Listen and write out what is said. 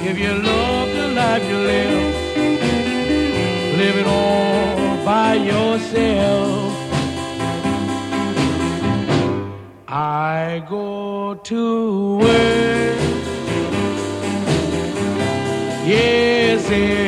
If you love the life you live it all by yourself. I go to work, yes,